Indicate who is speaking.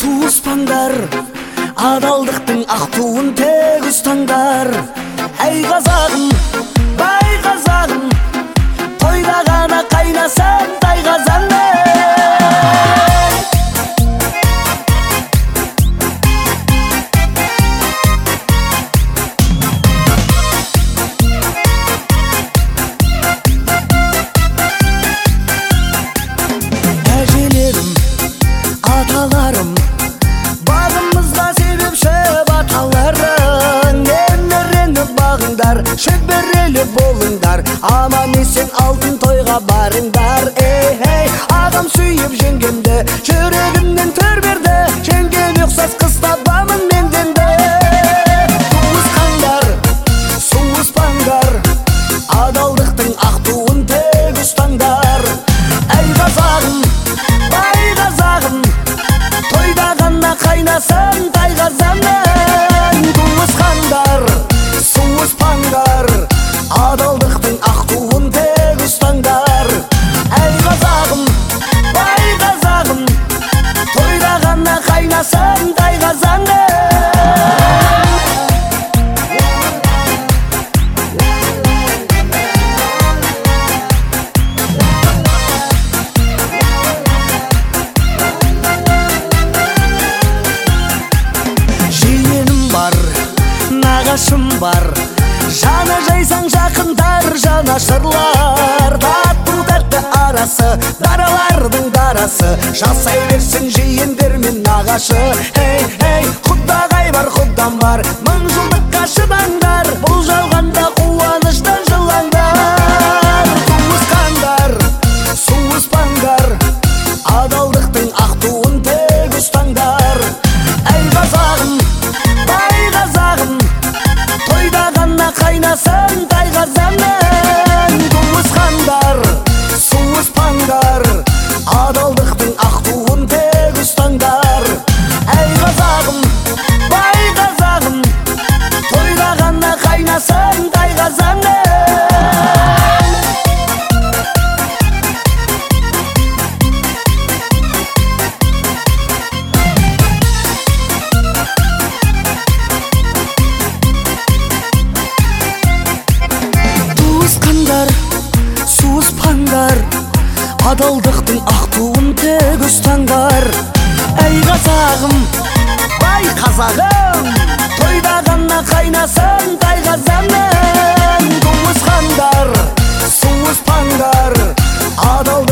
Speaker 1: суыспаңдар, адалдықтың ақ туын тек ұстаңдар. Әй қазағым, бай қазағым, тойда ғана қайнасан тайқазан. Аталарым, бағымызда себепші баталарың. Еміреніп бағыңдар, шөберелі болыңдар, аман есен алтын тойға барыңдар. Эй, ағам сүйіп жеңгемді, жүрегімнен төрберді, жеңгем ұқсас қыз табамын менденді. Туысқандар, суыспаңдар, адалдықтың ақ туын тек ұстаңдар. Әй қазағым, бай қазағым, тойда ғана қайнасын тайқазанның. Туысқандар, суыспаңдар, адалдықтың ақ туын тек ұстаңдар. Әй қазағым, бай қазағым, тойда ғана қайнасын тайқазанның. Нағашым бар, жаны жайсаң жақындар, жанашырлар. Тату тәтті арасы, даралардың дарасы, жасай берсін жиендер мен нағашы. Эй, құдағай бар, құдам бар, мың жылдыққа шыдаңдар, бұл жалғанда қуаныштан жылаңдар. Туысқандар, суыспаңдар, адалдықтың ақ туын тек ұстаңдар. Әй қазағым, бай қазағым, тойда ғана қайнасын тайқазанның. Туысқандар, суыспаңдар, адалдықтың ақ туын тек ұстаңдар. Әй қазағым, бай қазағым, тойда ғана қайнасын тайқазанның. Суыспаңдар, адалдықтың ақ туын тек ұстаңдар. Әй қазағым, бай қазағым, тойда ғана қайнасын тайқазанның. Туысқандар, суыспаңдар, адалдықтың